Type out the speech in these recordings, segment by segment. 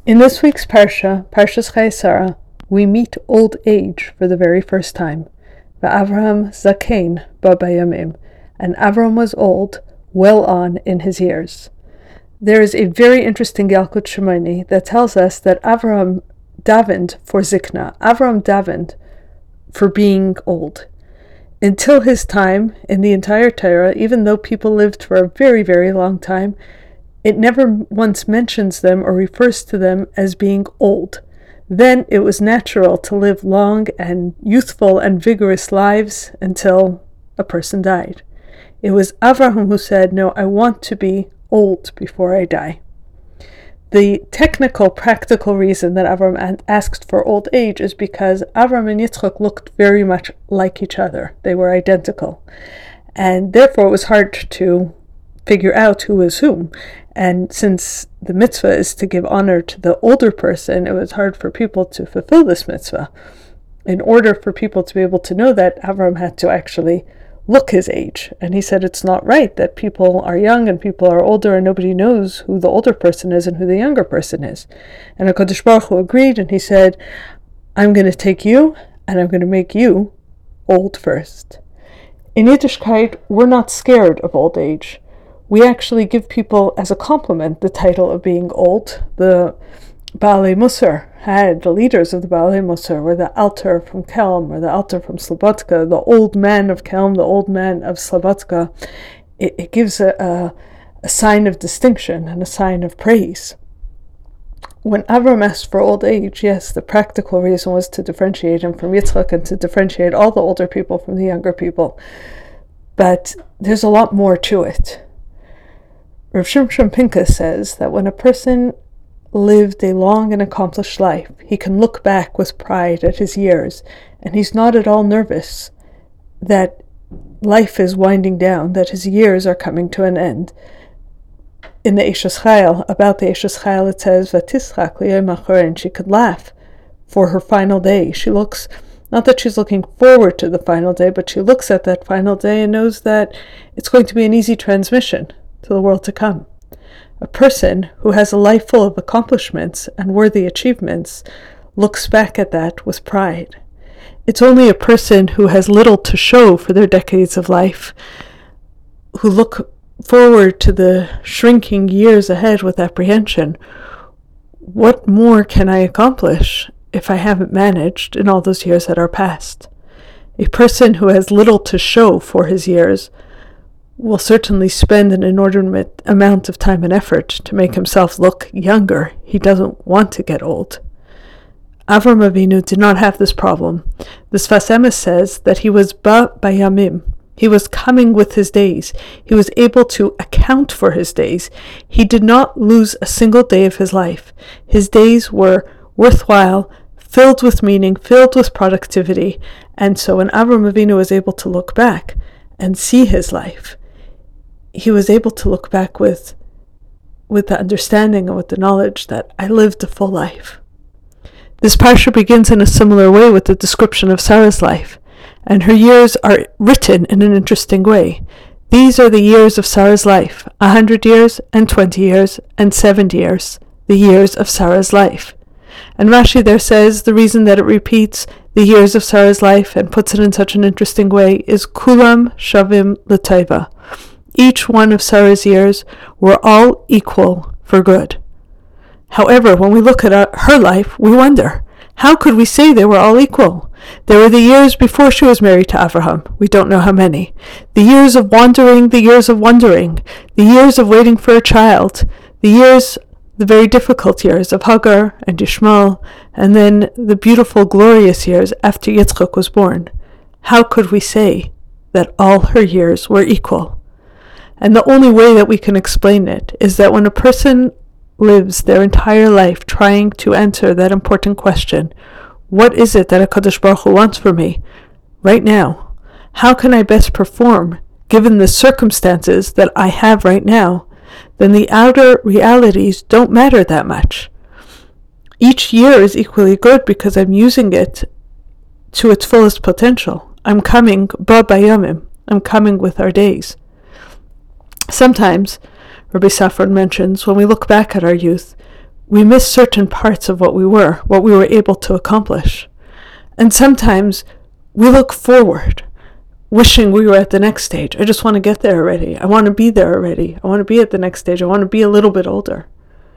In this week's Parsha, Parshas Chayei, we meet old age for the very first time. V'Avraham zakein ba bayamim, and Avram was old, well on in his years. There is a very interesting Yalkut Shimoni that tells us that Avram davened for zikna. Avram davened for being old. Until his time, in the entire Torah, even though people lived for a very, very long time, it never once mentions them or refers to them as being old. Then it was natural to live long and youthful and vigorous lives until a person died. It was Avraham who said, no, I want to be old before I die. The technical, practical reason that Avram asked for old age is because Avram and Yitzchak looked very much like each other. They were identical. And therefore it was hard to figure out who is whom. And since the mitzvah is to give honor to the older person, it was hard for people to fulfill this mitzvah. In order for people to be able to know that, Avram had to actually look his age. And he said it's not right that people are young and people are older and nobody knows who the older person is and who the younger person is. And HaKadosh Baruch Hu agreed, and he said, I'm going to take you and I'm going to make you old first. In Yiddishkeit, we're not scared of old age. We actually give people as a compliment the title of being old. The Baalei Musar had, the leaders of the Baalei Musar were the Alter from Kelm or the Alter from Slobodka, the old man of Kelm, the old man of Slobodka. It gives a sign of distinction and a sign of praise. When Avram asked for old age, yes, the practical reason was to differentiate him from Yitzchak and to differentiate all the older people from the younger people. But there's a lot more to it. Rav Shimshon Pinkus says that when a person lived a long and accomplished life, he can look back with pride at his years, and he's not at all nervous that life is winding down, that his years are coming to an end. In the Eshes Chayil, about the Eshes Chayil, it says, V'tischak liyom ha'achorei, and she could laugh for her final day. She looks, not that she's looking forward to the final day, but she looks at that final day and knows that it's going to be an easy transmission to the world to come. A person who has a life full of accomplishments and worthy achievements looks back at that with pride. It's only a person who has little to show for their decades of life, who look forward to the shrinking years ahead with apprehension. What more can I accomplish if I haven't managed in all those years that are past? A person who has little to show for his years will certainly spend an inordinate amount of time and effort to make himself look younger. He doesn't want to get old. Avram Avinu did not have this problem. The Sfas Emes says that he was ba bayamim. He was coming with his days. He was able to account for his days. He did not lose a single day of his life. His days were worthwhile, filled with meaning, filled with productivity. And so when Avram Avinu was able to look back and see his life, he was able to look back with the understanding and with the knowledge that I lived a full life. This parsha begins in a similar way with the description of Sarah's life, and her years are written in an interesting way. These are the years of Sarah's life, 100 years and 20 years and 70 years, the years of Sarah's life. And Rashi there says the reason that it repeats the years of Sarah's life and puts it in such an interesting way is Kulam Shavim L'Taiva. Each one of Sarah's years were all equal for good. However, when we look at her life, we wonder, how could we say they were all equal? There were the years before she was married to Avraham. We don't know how many. The years of wandering, the years of wondering, the years of waiting for a child, the very difficult years of Hagar and Ishmael, and then the beautiful, glorious years after Yitzchak was born. How could we say that all her years were equal? And the only way that we can explain it is that when a person lives their entire life trying to answer that important question, what is it that HaKadosh Baruch Hu wants for me right now? How can I best perform given the circumstances that I have right now? Then the outer realities don't matter that much. Each year is equally good because I'm using it to its fullest potential. I'm coming ba bayamim. I'm coming with our days. Sometimes, Rabbi Safran mentions, when we look back at our youth, we miss certain parts of what we were able to accomplish. And sometimes we look forward, wishing we were at the next stage. I just want to get there already. I want to be there already. I want to be at the next stage. I want to be a little bit older.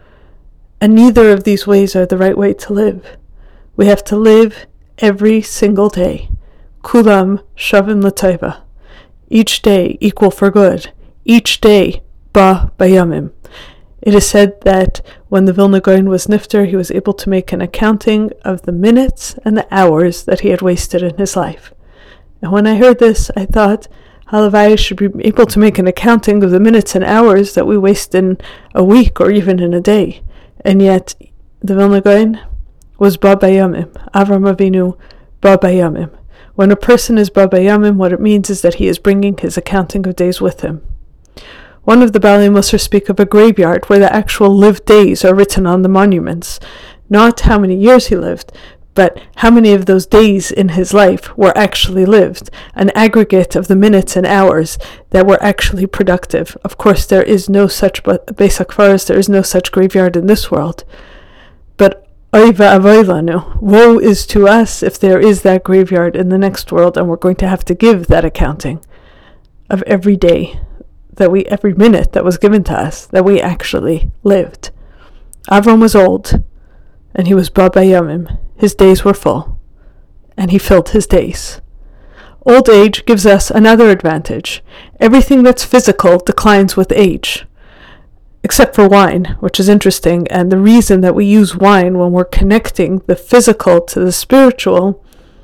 And neither of these ways are the right way to live. We have to live every single day. Kulam shavim l'tova. Each day equal for good. Each day ba bayamim. It is said that when the Vilna Gaon was nifter, he was able to make an accounting of the minutes and the hours that he had wasted in his life. And when I heard this, I thought, halavai should be able to make an accounting of the minutes and hours that we waste in a week or even in a day. And yet, the Vilna Gaon was ba bayamim. Avram Avinu ba bayamim. When a person is ba bayamim, what it means is that he is bringing his accounting of days with him. One of the Baalei Musar speak of a graveyard where the actual lived days are written on the monuments. Not how many years he lived, but how many of those days in his life were actually lived, an aggregate of the minutes and hours that were actually productive. Of course, there is no such Beis HaKfaros, there is no such graveyard in this world. But oy va'avoy lanu, woe is to us if there is that graveyard in the next world, and we're going to have to give that accounting of every day, every minute that was given to us, that we actually lived. Avram was old, and he was ba bayamim. His days were full, and he filled his days. Old age gives us another advantage. Everything that's physical declines with age, except for wine, which is interesting, and the reason that we use wine when we're connecting the physical to the spiritual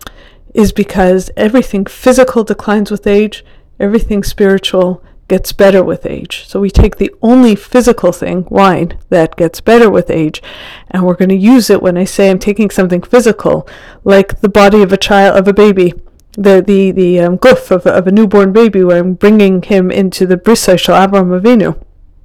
is because everything physical declines with age, everything spiritual gets better with age. So we take the only physical thing, wine, that gets better with age, and we're going to use it when I say I'm taking something physical, like the body of a child, of a baby, the guf of a newborn baby, where I'm bringing him into the brisai shel Avraham Avinu.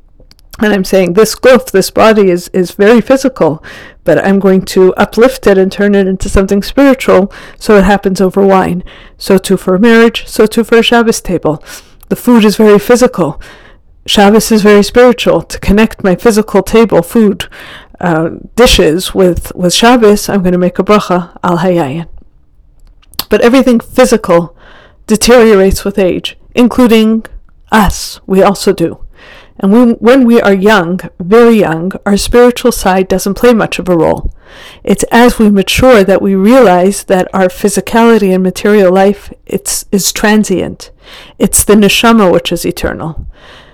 And I'm saying this guf, this body is very physical, but I'm going to uplift it and turn it into something spiritual, so it happens over wine. So too for marriage, so too for a Shabbos table. The food is very physical. Shabbos is very spiritual. To connect my physical table, food, dishes with Shabbos, I'm going to make a bracha al hayayin. But everything physical deteriorates with age, including us. We also do. And when we are young, very young, our spiritual side doesn't play much of a role. It's as we mature that we realize that our physicality and material life is transient. It's the neshama which is eternal.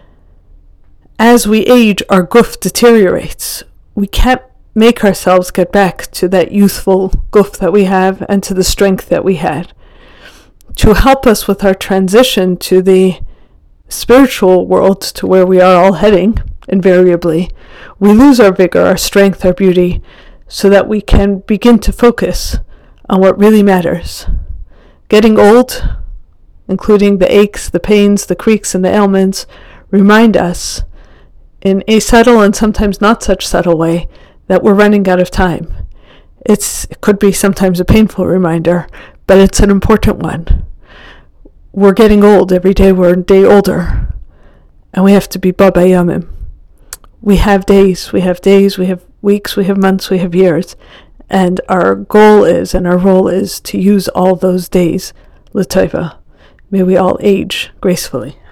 As we age, our guf deteriorates. We can't make ourselves get back to that youthful guf that we have and to the strength that we had. To help us with our transition to the spiritual world, to where we are all heading, invariably, we lose our vigor, our strength, our beauty, so that we can begin to focus on what really matters. Getting old, including the aches, the pains, the creaks, and the ailments, remind us, in a subtle and sometimes not such subtle way, that we're running out of time. It could be sometimes a painful reminder, but it's an important one. We're getting old every day. We're a day older, and we have to be ba bayamim. We have days, we have weeks, we have months, we have years, and our goal is, and our role is, to use all those days l'tova. May we all age gracefully.